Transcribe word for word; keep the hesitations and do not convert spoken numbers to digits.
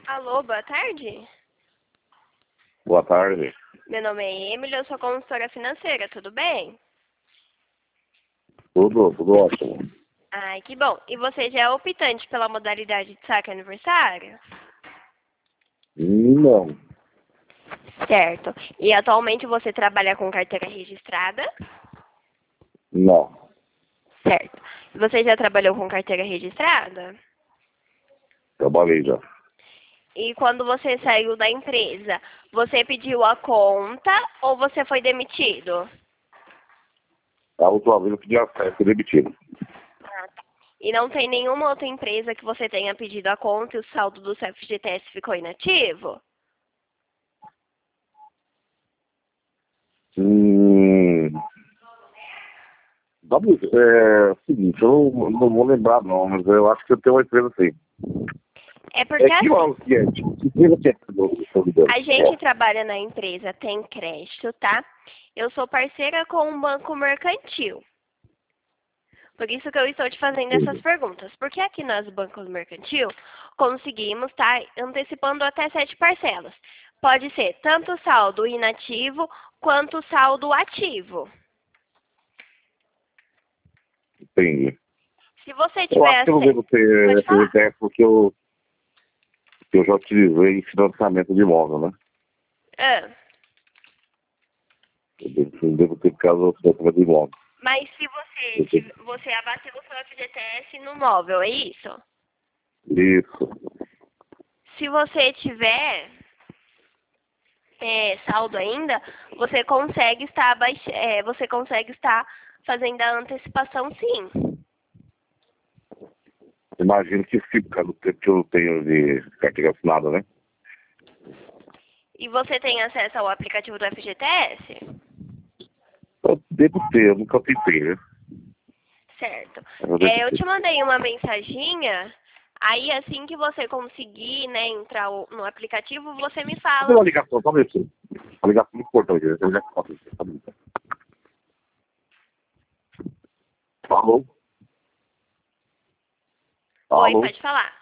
Alô, boa tarde. Boa tarde. Meu nome é Emily, eu sou consultora financeira, tudo bem? Tudo, tudo ótimo. Ai, que bom. E você já é optante pela modalidade de saque aniversário? Não, Certo. E atualmente você trabalha com carteira registrada? não. Certo. E você já trabalhou com carteira registrada? Trabalhei já. E quando você saiu da empresa, você pediu a conta ou você foi demitido? A última vez eu pedi acesso, fui demitido. Ah, tá. E não tem nenhuma outra empresa que você tenha pedido a conta e o saldo do seu F G T S ficou inativo? Hum, Dabu, é o seguinte, eu não, não vou lembrar não, mas eu acho que eu tenho uma empresa assim. É porque É que assim, ano que é? Que empresa que é do servidor? a gente trabalha na empresa, tem crédito, tá? Eu sou parceira com um banco mercantil. Por isso que eu estou te fazendo essas perguntas. Porque aqui nas bancos mercantil conseguimos estar antecipando até sete parcelas. Pode ser tanto saldo inativo quanto saldo ativo. Entendi. Se você Eu tiver acho que eu não devo acesso, ter pode essa falar. ideia porque eu, porque eu já utilizei em financiamento de imóvel, né? Ah, Eu devo, eu devo ter ficado no financiamento de imóvel. mas se você, Eu tiv- tenho- você abateu o seu F G T S no móvel, é isso? Isso. Se você tiver é, saldo ainda, você consegue estar abaix... é, você consegue estar fazendo a antecipação, sim. Imagino que fica por causa do tempo que eu tenho de carteira assinada, né? E você tem acesso ao aplicativo do F G T S? Eu devo ter, eu nunca tentei, né? Certo. Eu devo É, eu ter. te mandei uma mensaginha. Aí, assim que você conseguir, né, entrar o- no aplicativo, você me Cadê fala. uma ligação? Só um minutinho. A ligação muito importante. Eu já faço isso. Só um minuto. Alô? Oi, Alô? pode falar.